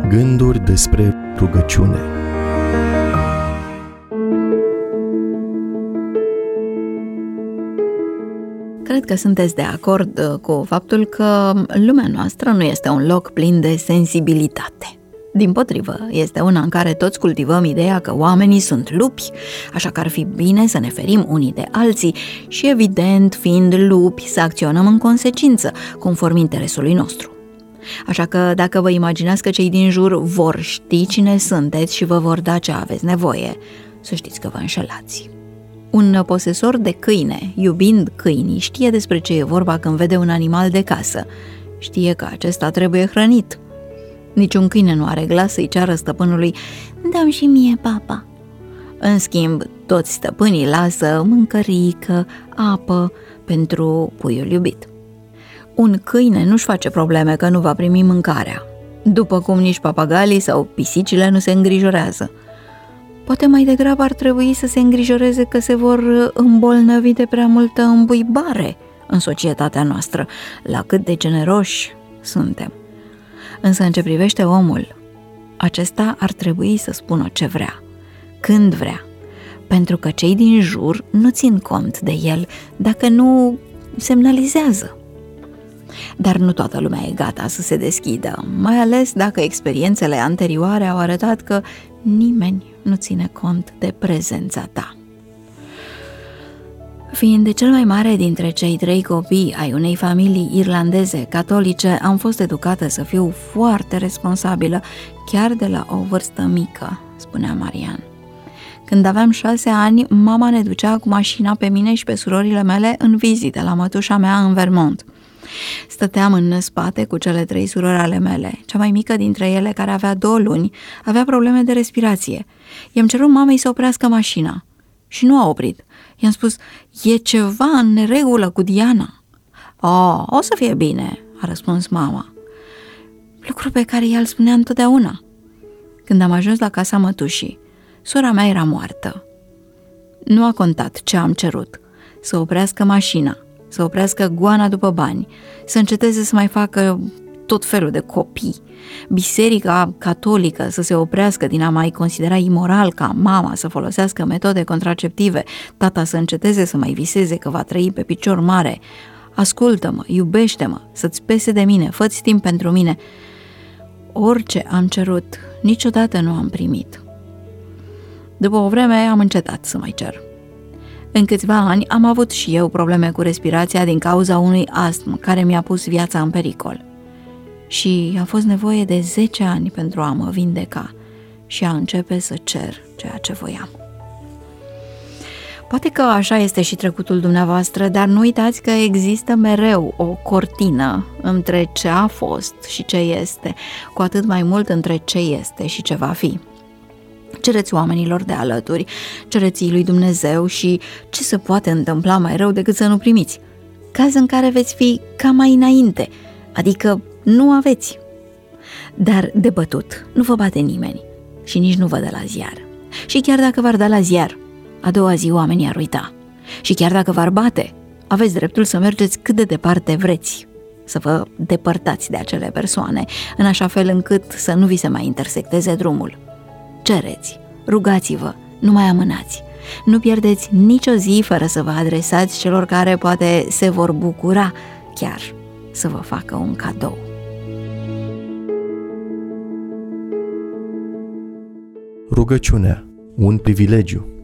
Gânduri despre rugăciune. Cred că sunteți de acord cu faptul că lumea noastră nu este un loc plin de sensibilitate. Dimpotrivă, este una în care toți cultivăm ideea că oamenii sunt lupi, așa că ar fi bine să ne ferim unii de alții și, evident, fiind lupi, să acționăm în consecință, conform interesului nostru. Așa că, dacă vă imaginați că cei din jur vor ști cine sunteți și vă vor da ce aveți nevoie, să știți că vă înșelați. Un posesor de câine, iubind câinii, știe despre ce e vorba când vede un animal de casă. Știe că acesta trebuie hrănit. Niciun câine nu are glas să-i ceară stăpânului: "Dă-mi și mie, papa." În schimb, toți stăpânii lasă mâncărică, apă pentru puiul iubit. Un câine nu-și face probleme că nu va primi mâncarea, după cum nici papagalii sau pisicile nu se îngrijorează. Poate mai degrabă ar trebui să se îngrijoreze că se vor îmbolnăvi de prea multă îmbuibare în societatea noastră, la cât de generoși suntem. Însă în ce privește omul, acesta ar trebui să spună ce vrea, când vrea, pentru că cei din jur nu țin cont de el dacă nu semnalizează. Dar nu toată lumea e gata să se deschidă, mai ales dacă experiențele anterioare au arătat că nimeni nu ține cont de prezența ta. Fiind de cel mai mare dintre cei 3 copii ai unei familii irlandeze catolice, am fost educată să fiu foarte responsabilă, chiar de la o vârstă mică, spunea Marian. Când aveam 6 ani, mama ne ducea cu mașina pe mine și pe surorile mele în vizită la mătușa mea în Vermont. Stăteam în spate cu cele 3 surori ale mele. Cea mai mică dintre ele, care avea 2 luni, avea probleme de respirație. I-am cerut mamei să oprească mașina și nu a oprit. I-am spus: "E ceva în neregulă cu Diana." O să fie bine," a răspuns mama. Lucru pe care ea îl spunea întotdeauna. Când am ajuns la casa mătușii, sora mea era moartă. Nu a contat ce am cerut: să oprească mașina, să oprească goana după bani, să înceteze să mai facă tot felul de copii, biserica catolică să se oprească din a mai considera imoral ca mama să folosească metode contraceptive, tata să înceteze să mai viseze că va trăi pe picior mare. Ascultă-mă, iubește-mă, să-ți pese de mine, fă-ți timp pentru mine. Orice am cerut, niciodată nu am primit. După o vreme am încetat să mai cer. În câțiva ani am avut și eu probleme cu respirația din cauza unui astm care mi-a pus viața în pericol. Și a fost nevoie de 10 ani pentru a mă vindeca și a începe să cer ceea ce voiam. Poate că așa este și trecutul dumneavoastră, dar nu uitați că există mereu o cortină între ce a fost și ce este, cu atât mai mult între ce este și ce va fi. Cereți oamenilor de alături, cereți lui Dumnezeu și ce se poate întâmpla mai rău decât să nu primiți? Caz în care veți fi ca mai înainte, adică nu aveți. Dar de bătut nu vă bate nimeni și nici nu vă dă la ziar. Și chiar dacă v-ar da la ziar, a doua zi oamenii ar uita. Și chiar dacă v-ar bate, aveți dreptul să mergeți cât de departe vreți, să vă depărtați de acele persoane, în așa fel încât să nu vi se mai intersecteze drumul. Cereți, rugați-vă, nu mai amânați. Nu pierdeți nicio zi fără să vă adresați celor care poate se vor bucura chiar să vă facă un cadou. Rugăciunea, un privilegiu.